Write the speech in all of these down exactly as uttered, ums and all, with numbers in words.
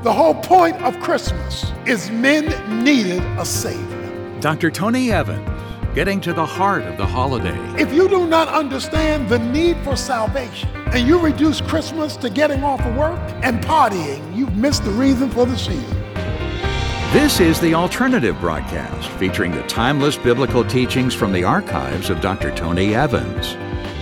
The whole point of Christmas is men needed a Savior. Doctor Tony Evans, getting to the heart of the holiday. If you do not understand the need for salvation and you reduce Christmas to getting off of work and partying, you've missed the reason for the season. This is the Alternative Broadcast, featuring the timeless biblical teachings from the archives of Doctor Tony Evans.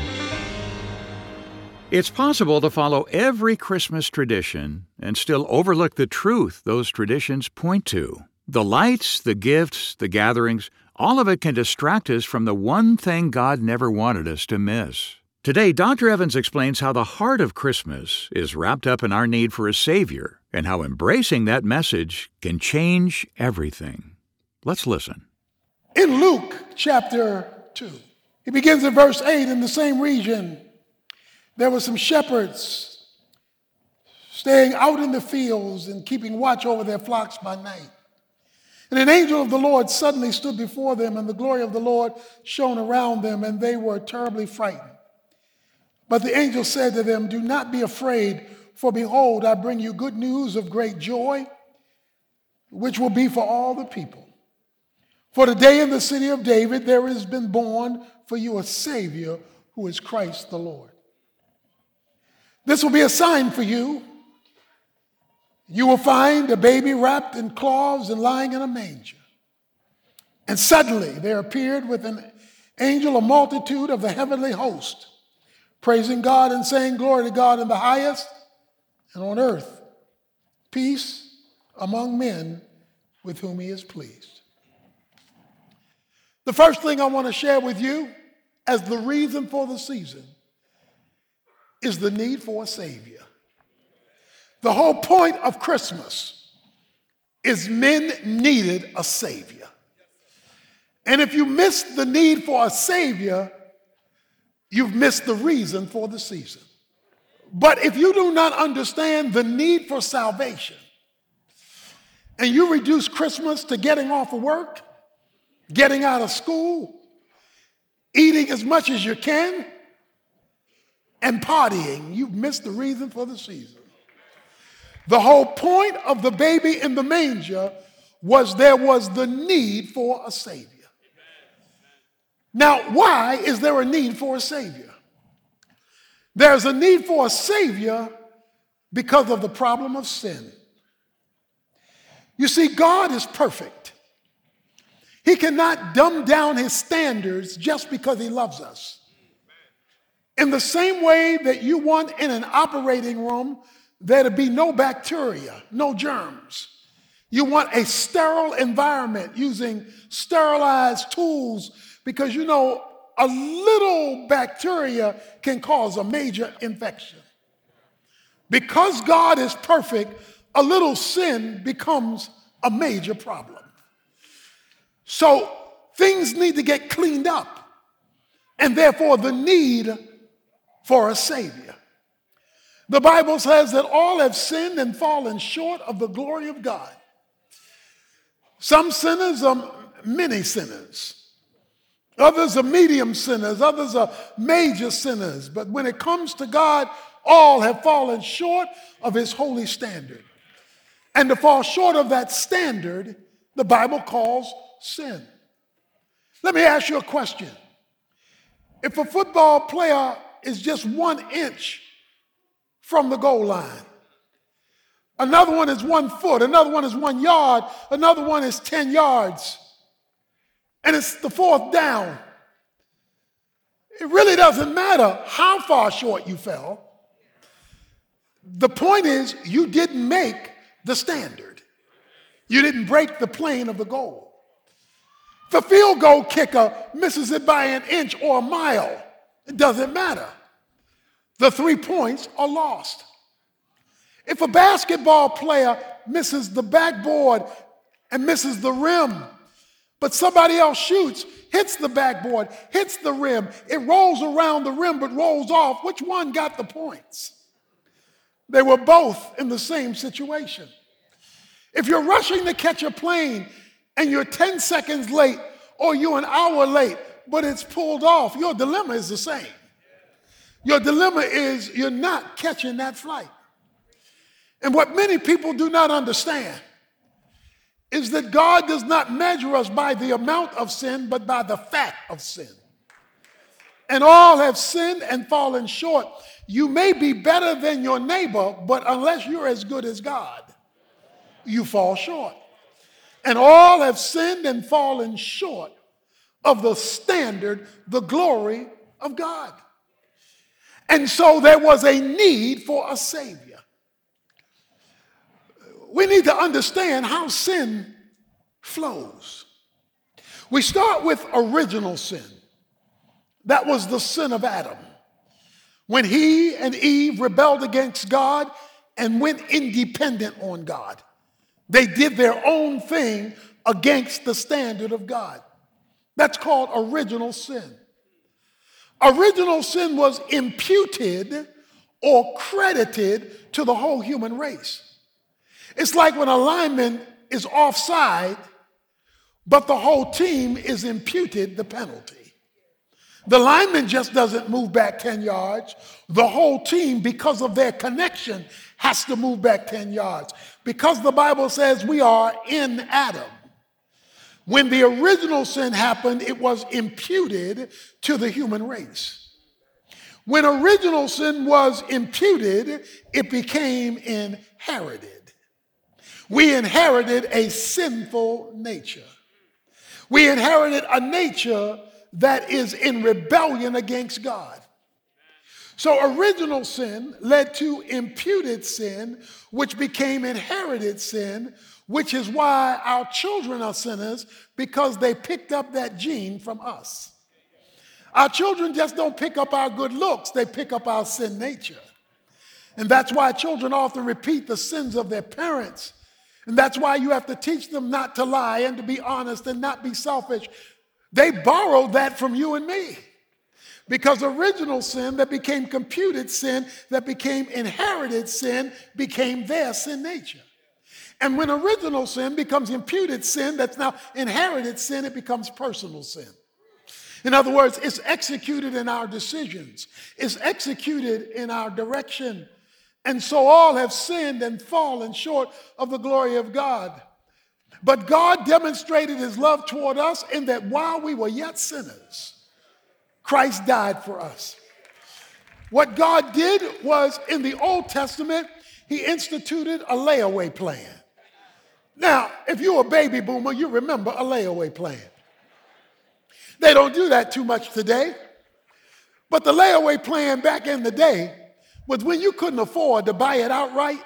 It's possible to follow every Christmas tradition and still overlook the truth those traditions point to. The lights, the gifts, the gatherings, all of it can distract us from the one thing God never wanted us to miss. Today, Doctor Evans explains how the heart of Christmas is wrapped up in our need for a Savior and how embracing that message can change everything. Let's listen. In Luke chapter two, he begins in verse eight. In the same region, there were some shepherds staying out in the fields and keeping watch over their flocks by night. And an angel of the Lord suddenly stood before them, and the glory of the Lord shone around them, and they were terribly frightened. But the angel said to them, "Do not be afraid, for behold, I bring you good news of great joy, which will be for all the people. For today in the city of David there has been born for you a Savior, who is Christ the Lord. This will be a sign for you. You will find a baby wrapped in cloths and lying in a manger." And suddenly there appeared with an angel a multitude of the heavenly host, praising God and saying, "Glory to God in the highest, and on earth, peace among men with whom he is pleased." The first thing I want to share with you as the reason for the season is the need for a Savior. The whole point of Christmas is men needed a Savior. And if you miss the need for a Savior, you've missed the reason for the season. But if you do not understand the need for salvation and you reduce Christmas to getting off of work, getting out of school, eating as much as you can, and partying, you've missed the reason for the season. The whole point of the baby in the manger was there was the need for a Savior. Now, why is there a need for a Savior? There's a need for a Savior because of the problem of sin. You see, God is perfect. He cannot dumb down his standards just because he loves us. In the same way that you want in an operating room there to be no bacteria, no germs. You want a sterile environment using sterilized tools because you know a little bacteria can cause a major infection. Because God is perfect, a little sin becomes a major problem. So things need to get cleaned up, and therefore the need for a Savior. The Bible says that all have sinned and fallen short of the glory of God. Some sinners are many sinners. Others are medium sinners. Others are major sinners. But when it comes to God, all have fallen short of his holy standard. And to fall short of that standard, the Bible calls sin. Let me ask you a question. If a football player is just one inch from the goal line, another one is one foot, another one is one yard, another one is ten yards, and it's the fourth down, it really doesn't matter how far short you fell. The point is, you didn't make the standard. You didn't break the plane of the goal. If a field goal kicker misses it by an inch or a mile, it doesn't matter. The three points are lost. If a basketball player misses the backboard and misses the rim, but somebody else shoots, hits the backboard, hits the rim, it rolls around the rim but rolls off, which one got the points? They were both in the same situation. If you're rushing to catch a plane and you're ten seconds late or you're an hour late, but it's pulled off, your dilemma is the same. Your dilemma is you're not catching that flight. And what many people do not understand is that God does not measure us by the amount of sin, but by the fact of sin. And all have sinned and fallen short. You may be better than your neighbor, but unless you're as good as God, you fall short. And all have sinned and fallen short of the standard, the glory of God. And so there was a need for a Savior. We need to understand how sin flows. We start with original sin. That was the sin of Adam. When he and Eve rebelled against God and went independent on God. They did their own thing against the standard of God. That's called original sin. Original sin was imputed or credited to the whole human race. It's like when a lineman is offside, but the whole team is imputed the penalty. The lineman just doesn't move back ten yards. The whole team, because of their connection, has to move back ten yards. Because the Bible says we are in Adam. When the original sin happened, it was imputed to the human race. When original sin was imputed, it became inherited. We inherited a sinful nature. We inherited a nature that is in rebellion against God. So original sin led to imputed sin, which became inherited sin, which is why our children are sinners, because they picked up that gene from us. Our children just don't pick up our good looks, they pick up our sin nature. And that's why children often repeat the sins of their parents. And that's why you have to teach them not to lie and to be honest and not be selfish. They borrowed that from you and me. Because original sin that became computed sin, that became inherited sin, became their sin nature. And when original sin becomes imputed sin, that's now inherited sin, it becomes personal sin. In other words, it's executed in our decisions. It's executed in our direction. And so all have sinned and fallen short of the glory of God. But God demonstrated his love toward us in that while we were yet sinners, Christ died for us. What God did was, in the Old Testament, he instituted a layaway plan. Now, if you're a baby boomer, you remember a layaway plan. They don't do that too much today. But the layaway plan back in the day was when you couldn't afford to buy it outright,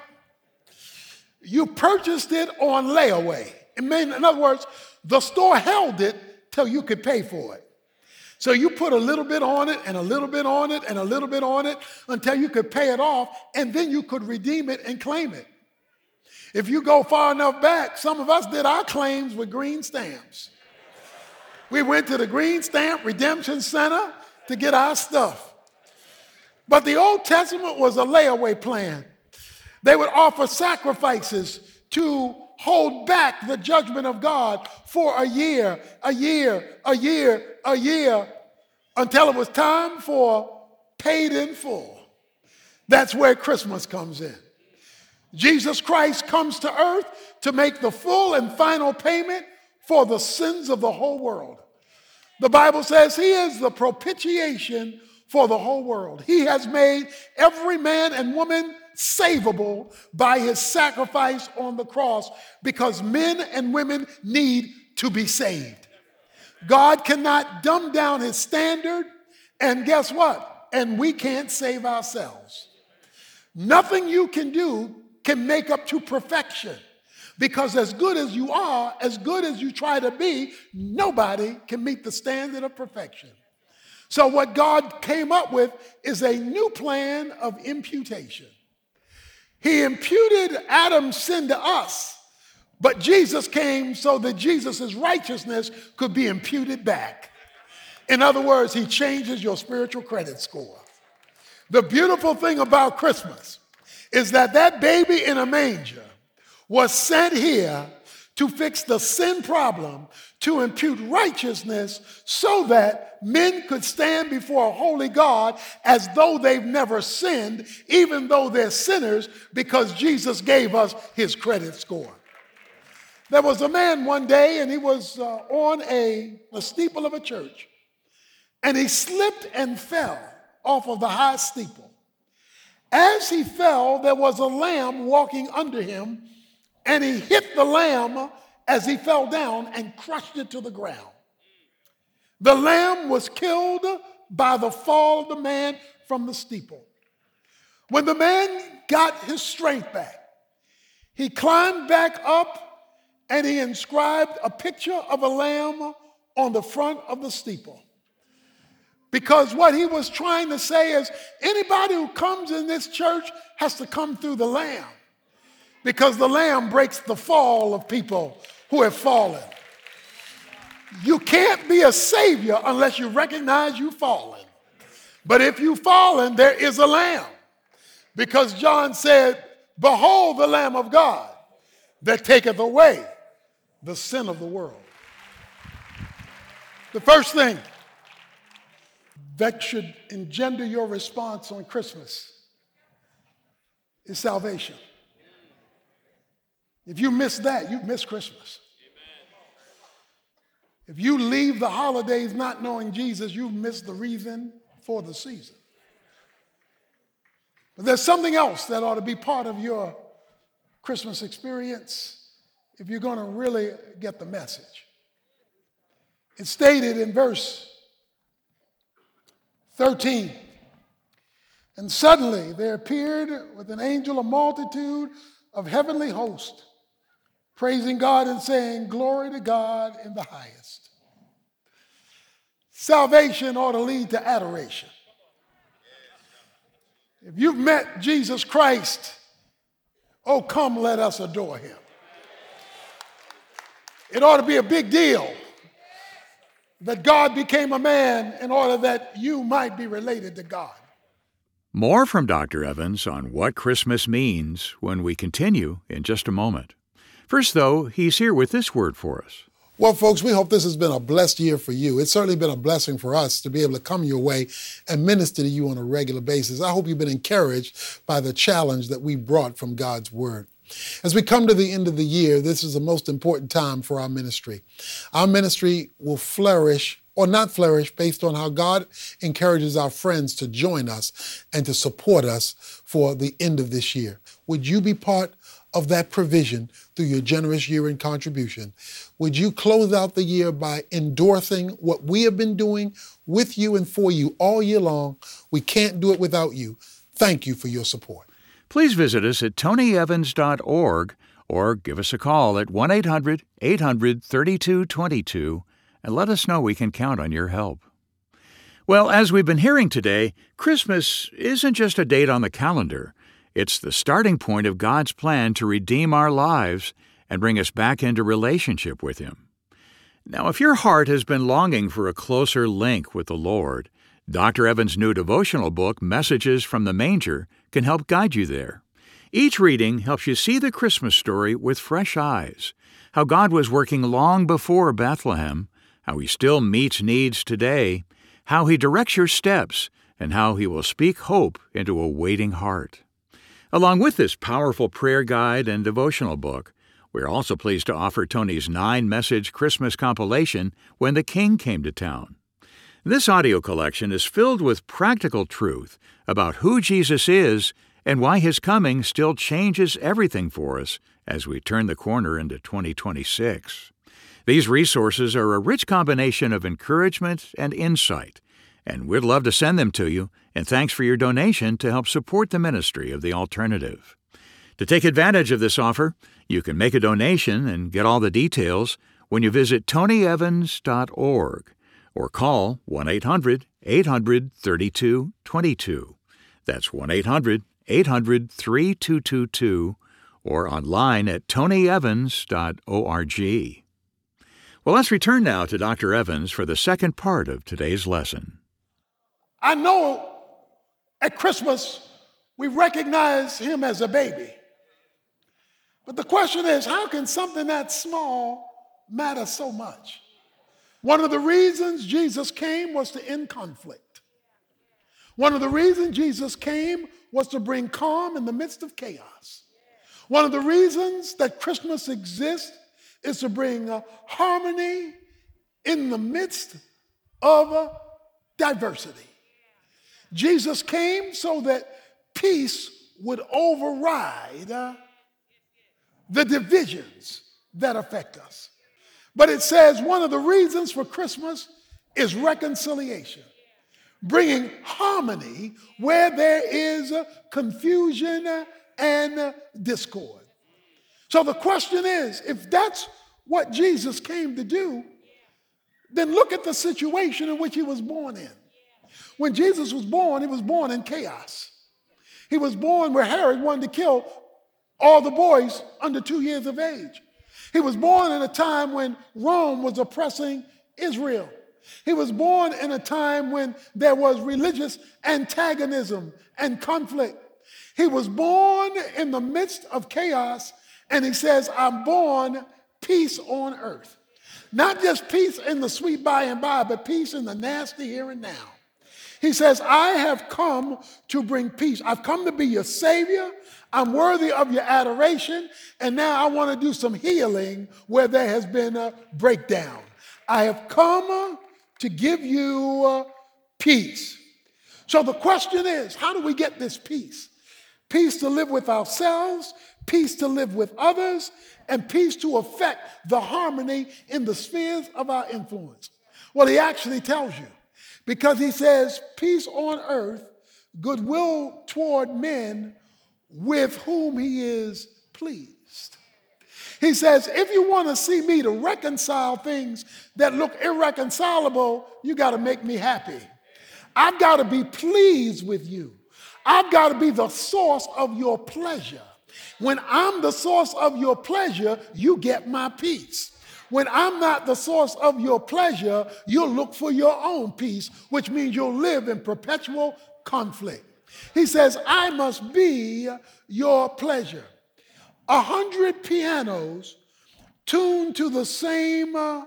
you purchased it on layaway. It mean, in other words, the store held it till you could pay for it. So you put a little bit on it and a little bit on it and a little bit on it until you could pay it off, and then you could redeem it and claim it. If you go far enough back, some of us did our claims with green stamps. We went to the Green Stamp Redemption Center to get our stuff. But the Old Testament was a layaway plan. They would offer sacrifices to hold back the judgment of God for a year, a year, a year, a year, until it was time for paid in full. That's where Christmas comes in. Jesus Christ comes to earth to make the full and final payment for the sins of the whole world. The Bible says he is the propitiation for the whole world. He has made every man and woman savable by his sacrifice on the cross, because men and women need to be saved. God cannot dumb down his standard, and guess what? And we can't save ourselves. Nothing you can do can make up to perfection, because as good as you are, as good as you try to be, nobody can meet the standard of perfection. So what God came up with is a new plan of imputation. He imputed Adam's sin to us, but Jesus came so that Jesus' righteousness could be imputed back. In other words, he changes your spiritual credit score. The beautiful thing about Christmas is that that baby in a manger was sent here to fix the sin problem, to impute righteousness so that men could stand before a holy God as though they've never sinned, even though they're sinners, because Jesus gave us his credit score. There was a man one day, and he was uh, on a, a steeple of a church, and he slipped and fell off of the high steeple. As he fell, there was a lamb walking under him, and he hit the lamb as he fell down and crushed it to the ground. The lamb was killed by the fall of the man from the steeple. When the man got his strength back, he climbed back up and he inscribed a picture of a lamb on the front of the steeple. Because what he was trying to say is, anybody who comes in this church has to come through the lamb, because the lamb breaks the fall of people who have fallen. You can't be a savior unless you recognize you've fallen. But if you've fallen, there is a lamb. Because John said, behold the Lamb of God that taketh away the sin of the world. The first thing that should engender your response on Christmas is salvation. If you miss that, you've missed Christmas. If you leave the holidays not knowing Jesus, you've missed the reason for the season. But there's something else that ought to be part of your Christmas experience if you're going to really get the message. It's stated in verse thirteen. And suddenly there appeared with an angel a multitude of heavenly hosts, praising God and saying, glory to God in the highest. Salvation ought to lead to adoration. If you've met Jesus Christ, oh, come let us adore him. It ought to be a big deal that God became a man in order that you might be related to God. More from Doctor Evans on what Christmas means when we continue in just a moment. First, though, he's here with this word for us. Well, folks, we hope this has been a blessed year for you. It's certainly been a blessing for us to be able to come your way and minister to you on a regular basis. I hope you've been encouraged by the challenge that we brought from God's word. As we come to the end of the year, this is the most important time for our ministry. Our ministry will flourish or not flourish based on how God encourages our friends to join us and to support us for the end of this year. Would you be part of that provision through your generous year-end contribution? Would you close out the year by endorsing what we have been doing with you and for you all year long? We can't do it without you. Thank you for your support. Please visit us at tony evans dot org or give us a call at one eight hundred eight hundred thirty-two twenty-two and let us know we can count on your help. Well, as we've been hearing today, Christmas isn't just a date on the calendar. It's the starting point of God's plan to redeem our lives and bring us back into relationship with Him. Now, if your heart has been longing for a closer link with the Lord, Doctor Evans' new devotional book, Messages from the Manger, can help guide you there. Each reading helps you see the Christmas story with fresh eyes, how God was working long before Bethlehem, how He still meets needs today, how He directs your steps, and how He will speak hope into a waiting heart. Along with this powerful prayer guide and devotional book, we're also pleased to offer Tony's nine-message Christmas compilation, When the King Came to Town. This audio collection is filled with practical truth about who Jesus is and why His coming still changes everything for us as we turn the corner into twenty twenty-six. These resources are a rich combination of encouragement and insight, and we'd love to send them to you, and thanks for your donation to help support the ministry of The Alternative. To take advantage of this offer, you can make a donation and get all the details when you visit tony evans dot org or call one eight hundred eight hundred thirty-two twenty-two. That's one eight hundred eight hundred thirty-two twenty-two or online at tony evans dot org. Well, let's return now to Doctor Evans for the second part of today's lesson. I know at Christmas we recognize Him as a baby. But the question is, how can something that small matter so much? One of the reasons Jesus came was to end conflict. One of the reasons Jesus came was to bring calm in the midst of chaos. One of the reasons that Christmas exists is to bring uh, harmony in the midst of uh, diversity. Jesus came so that peace would override uh, the divisions that affect us. But it says one of the reasons for Christmas is reconciliation, bringing harmony where there is uh, confusion uh, and uh, discord. So the question is, if that's what Jesus came to do, then look at the situation in which he was born in. When Jesus was born, he was born in chaos. He was born where Herod wanted to kill all the boys under two years of age. He was born in a time when Rome was oppressing Israel. He was born in a time when there was religious antagonism and conflict. He was born in the midst of chaos, and he says, I'm born peace on earth. Not just peace in the sweet by and by, but peace in the nasty here and now. He says, I have come to bring peace. I've come to be your Savior. I'm worthy of your adoration. And now I want to do some healing where there has been a breakdown. I have come to give you uh, peace. So the question is, how do we get this peace? Peace to live with ourselves, peace to live with others, and peace to affect the harmony in the spheres of our influence. Well, he actually tells you, because he says, peace on earth, goodwill toward men with whom he is pleased. He says, if you want to see me to reconcile things that look irreconcilable, you got to make me happy. I've got to be pleased with you. I've got to be the source of your pleasure. When I'm the source of your pleasure, you get my peace. When I'm not the source of your pleasure, you'll look for your own peace, which means you'll live in perpetual conflict. He says, I must be your pleasure. A hundred pianos tuned to the same uh,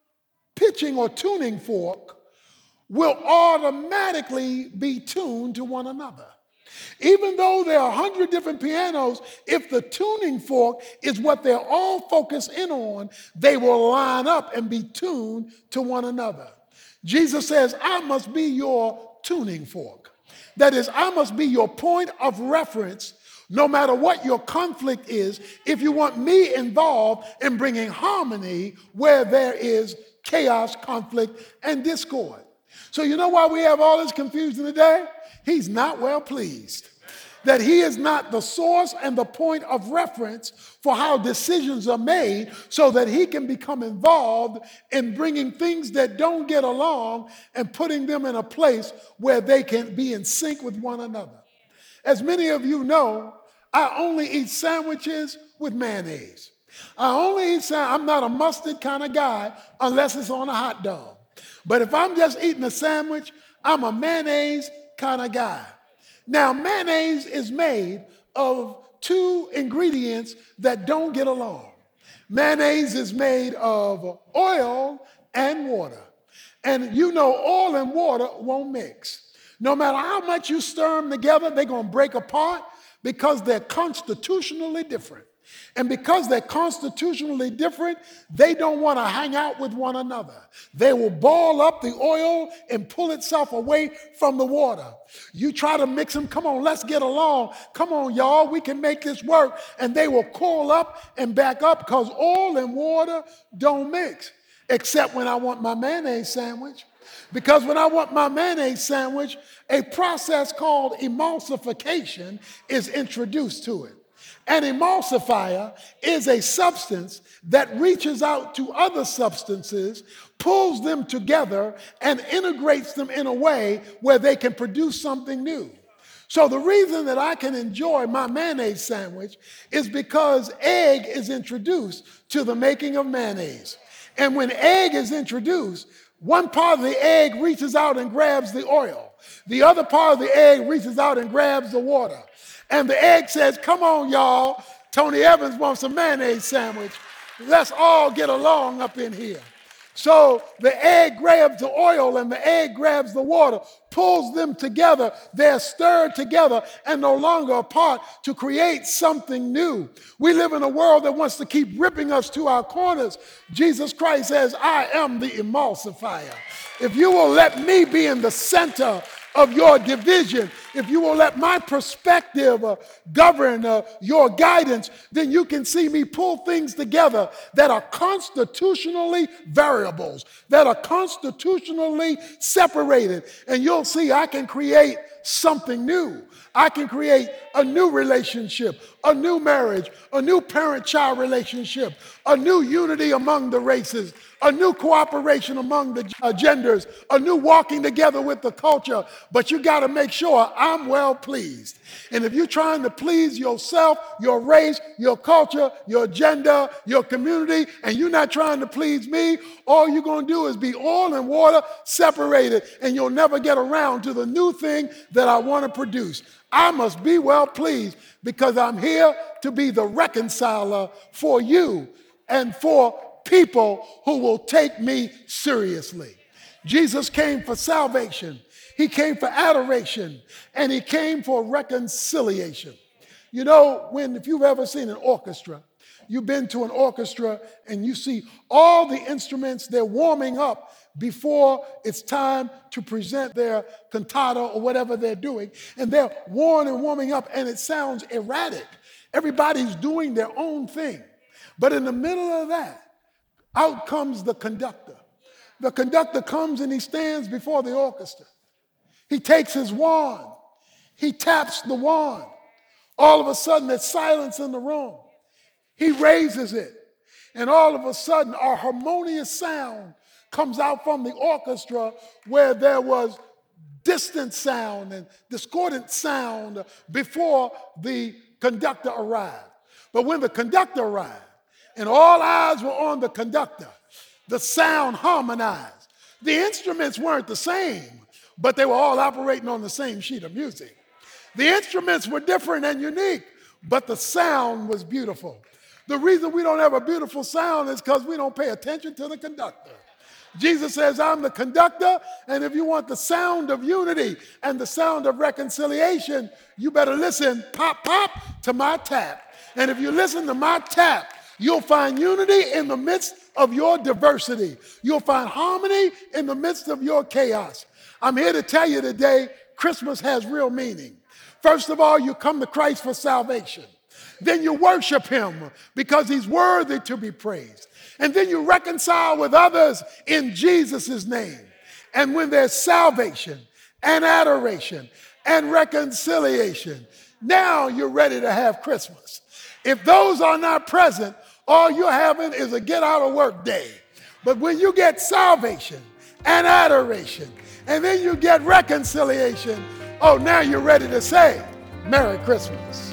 pitching or tuning fork will automatically be tuned to one another. Even though there are a hundred different pianos, if the tuning fork is what they're all focused in on, they will line up and be tuned to one another. Jesus says, I must be your tuning fork. That is, I must be your point of reference no matter what your conflict is, if you want me involved in bringing harmony where there is chaos, conflict, and discord. So you know why we have all this confusion today? He's not well pleased. That he is not the source and the point of reference for how decisions are made so that he can become involved in bringing things that don't get along and putting them in a place where they can be in sync with one another. As many of you know, I only eat sandwiches with mayonnaise. I only eat sandwiches. I'm not a mustard kind of guy unless it's on a hot dog. But if I'm just eating a sandwich, I'm a mayonnaise kind of guy. Now, mayonnaise is made of two ingredients that don't get along. Mayonnaise is made of oil and water. And you know oil and water won't mix. No matter how much you stir them together, they're going to break apart because they're constitutionally different. And because they're constitutionally different, they don't want to hang out with one another. They will ball up the oil and pull itself away from the water. You try to mix them, come on, let's get along. Come on, y'all, we can make this work. And they will coil up and back up because oil and water don't mix, except when I want my mayonnaise sandwich. Because when I want my mayonnaise sandwich, a process called emulsification is introduced to it. An emulsifier is a substance that reaches out to other substances, pulls them together, and integrates them in a way where they can produce something new. So the reason that I can enjoy my mayonnaise sandwich is because egg is introduced to the making of mayonnaise. And when egg is introduced, one part of the egg reaches out and grabs the oil. The other part of the egg reaches out and grabs the water. And the egg says, come on, y'all, Tony Evans wants a mayonnaise sandwich. Let's all get along up in here. So the egg grabs the oil and the egg grabs the water, pulls them together. They're stirred together and no longer apart to create something new. We live in a world that wants to keep ripping us to our corners. Jesus Christ says, I am the emulsifier. If you will let me be in the center of your division, if you will let my perspective uh, govern uh, your guidance, then you can see me pull things together that are constitutionally variables, that are constitutionally separated. And you'll see I can create something new. I can create a new relationship, a new marriage, a new parent-child relationship, a new unity among the races, a new cooperation among the uh, genders, a new walking together with the culture. But you got to make sure I'm well pleased. And if you're trying to please yourself, your race, your culture, your gender, your community, and you're not trying to please me, all you're going to do is be oil and water separated, and you'll never get around to the new thing that I want to produce. I must be well pleased because I'm here to be the reconciler for you and for people who will take me seriously. Jesus came for salvation. He came for adoration, and he came for reconciliation. You know, when if you've ever seen an orchestra, you've been to an orchestra and you see all the instruments, they're warming up before it's time to present their cantata or whatever they're doing, and they're worn and warming up, and it sounds erratic. Everybody's doing their own thing. But in the middle of that, out comes the conductor. The conductor comes and he stands before the orchestra. He takes his wand. He taps the wand. All of a sudden, there's silence in the room. He raises it. And all of a sudden, a harmonious sound comes out from the orchestra where there was distant sound and discordant sound before the conductor arrived. But when the conductor arrived and all eyes were on the conductor, the sound harmonized. The instruments weren't the same, but they were all operating on the same sheet of music. The instruments were different and unique, but the sound was beautiful. The reason we don't have a beautiful sound is because we don't pay attention to the conductor. Jesus says, I'm the conductor, and if you want the sound of unity and the sound of reconciliation, you better listen, pop, pop, to my tap. And if you listen to my tap, you'll find unity in the midst of your diversity. You'll find harmony in the midst of your chaos. I'm here to tell you today, Christmas has real meaning. First of all, you come to Christ for salvation. Then you worship him because he's worthy to be praised. And then you reconcile with others in Jesus' name. And when there's salvation and adoration and reconciliation, now you're ready to have Christmas. If those are not present, all you're having is a get out of work day. But when you get salvation and adoration, and then you get reconciliation, oh, now you're ready to say, Merry Christmas.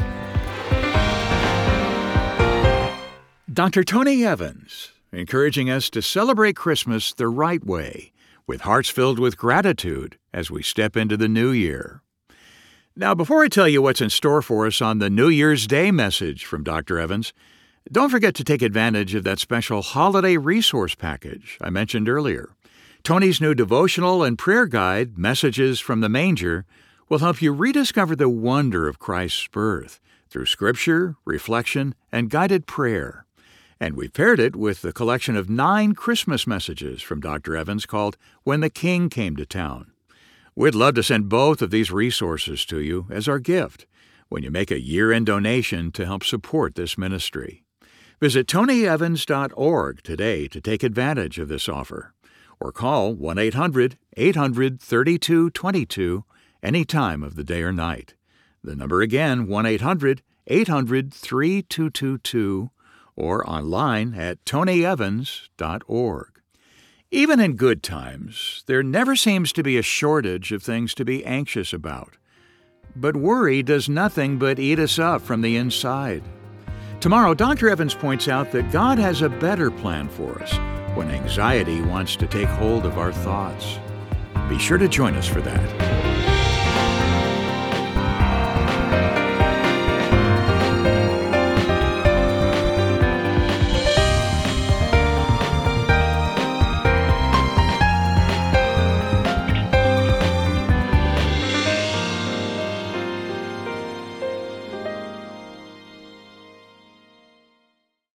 Doctor Tony Evans, encouraging us to celebrate Christmas the right way, with hearts filled with gratitude as we step into the new year. Now, before I tell you what's in store for us on the New Year's Day message from Doctor Evans, don't forget to take advantage of that special holiday resource package I mentioned earlier. Tony's new devotional and prayer guide, Messages from the Manger, will help you rediscover the wonder of Christ's birth through scripture, reflection, and guided prayer. And we've paired it with the collection of nine Christmas messages from Doctor Evans called When the King Came to Town. We'd love to send both of these resources to you as our gift when you make a year-end donation to help support this ministry. Visit tony evans dot org today to take advantage of this offer, or call one eight hundred eight hundred thirty-two twenty-two any time of the day or night. The number again, one eight hundred eight hundred thirty-two twenty-two, or online at tony evans dot org. Even in good times, there never seems to be a shortage of things to be anxious about. But worry does nothing but eat us up from the inside. Tomorrow, Doctor Evans points out that God has a better plan for us when anxiety wants to take hold of our thoughts. Be sure to join us for that.